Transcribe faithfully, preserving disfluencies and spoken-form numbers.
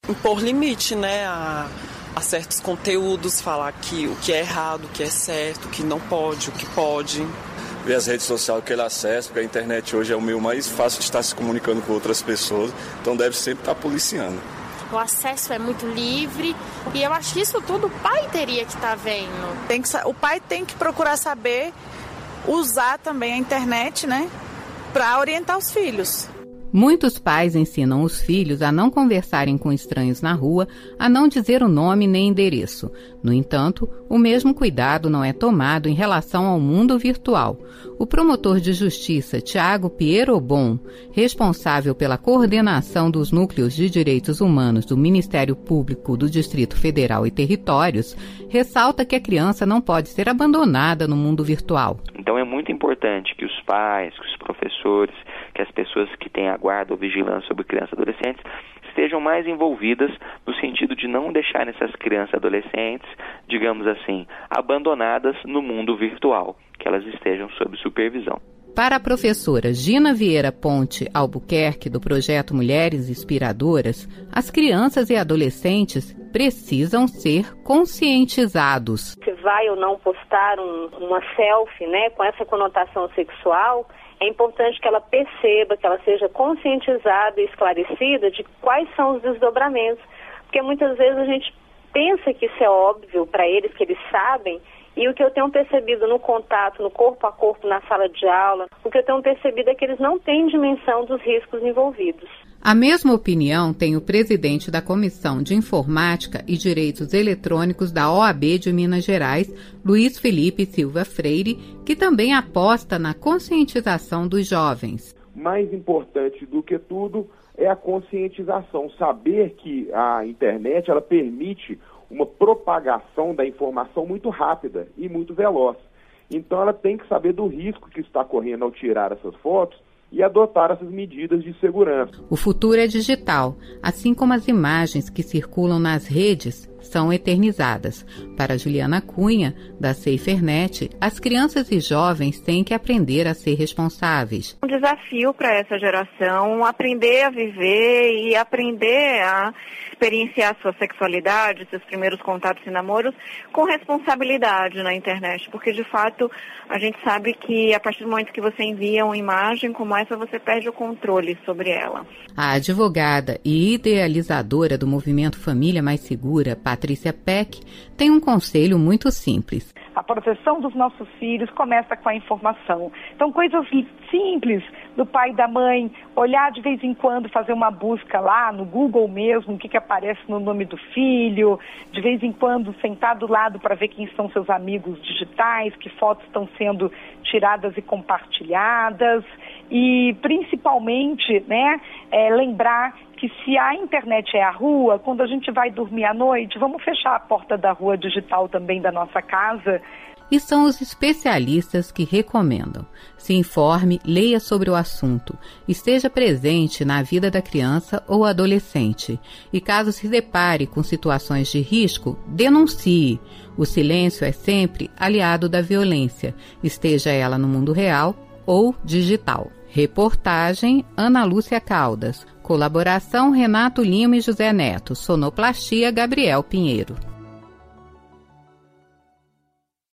Impor limite, né, a, a certos conteúdos, falar que o que é errado, o que é certo, o que não pode, o que pode. Ver as redes sociais que ele acessa, porque a internet hoje é o meio mais fácil de estar se comunicando com outras pessoas, então deve sempre estar policiando. O acesso é muito livre e eu acho que isso tudo o pai teria que estar vendo. Tem que, o pai tem que procurar saber usar também a internet, né, para orientar os filhos. Muitos pais ensinam os filhos a não conversarem com estranhos na rua, a não dizer o nome nem endereço. No entanto, o mesmo cuidado não é tomado em relação ao mundo virtual. O promotor de justiça, Tiago Pierobon, responsável pela coordenação dos núcleos de direitos humanos do Ministério Público do Distrito Federal e Territórios, ressalta que a criança não pode ser abandonada no mundo virtual. Então é muito importante que os pais, que os professores, que as pessoas que têm a guarda ou vigilância sobre crianças e adolescentes estejam mais envolvidas no sentido de não deixar essas crianças e adolescentes, digamos assim, abandonadas no mundo virtual, que elas estejam sob supervisão. Para a professora Gina Vieira Ponte Albuquerque, do projeto Mulheres Inspiradoras, as crianças e adolescentes precisam ser conscientizados. Se vai ou não postar um, uma selfie, né, com essa conotação sexual, é importante que ela perceba, que ela seja conscientizada e esclarecida de quais são os desdobramentos. Porque muitas vezes a gente pensa que isso é óbvio para eles, que eles sabem, e o que eu tenho percebido no contato, no corpo a corpo, na sala de aula, o que eu tenho percebido é que eles não têm dimensão dos riscos envolvidos. A mesma opinião tem o presidente da Comissão de Informática e Direitos Eletrônicos da O A B de Minas Gerais, Luiz Felipe Silva Freire, que também aposta na conscientização dos jovens. Mais importante do que tudo é a conscientização, saber que a internet ela permite uma propagação da informação muito rápida e muito veloz. Então ela tem que saber do risco que está correndo ao tirar essas fotos e adotar essas medidas de segurança. O futuro é digital, assim como as imagens que circulam nas redes são eternizadas. Para Juliana Cunha, da SaferNet, as crianças e jovens têm que aprender a ser responsáveis. Um desafio para essa geração aprender a viver e aprender a experienciar sua sexualidade, seus primeiros contatos e namoros com responsabilidade na internet, porque de fato a gente sabe que a partir do momento que você envia uma imagem como essa, você perde o controle sobre ela. A advogada e idealizadora do movimento Família Mais Segura, Patrícia Peck, tem um conselho muito simples. A proteção dos nossos filhos começa com a informação. Então, coisas simples do pai e da mãe, olhar de vez em quando, fazer uma busca lá no Google mesmo, o que, que aparece no nome do filho, de vez em quando sentar do lado para ver quem são seus amigos digitais, que fotos estão sendo tiradas e compartilhadas, e principalmente, né, é, lembrar que se a internet é a rua, quando a gente vai dormir à noite, vamos fechar a porta da rua digital também da nossa casa. E são os especialistas que recomendam. Se informe, leia sobre o assunto, esteja presente na vida da criança ou adolescente. E caso se depare com situações de risco, denuncie. O silêncio é sempre aliado da violência, esteja ela no mundo real ou digital. Reportagem Ana Lúcia Caldas. Colaboração Renato Lima e José Neto. Sonoplastia Gabriel Pinheiro.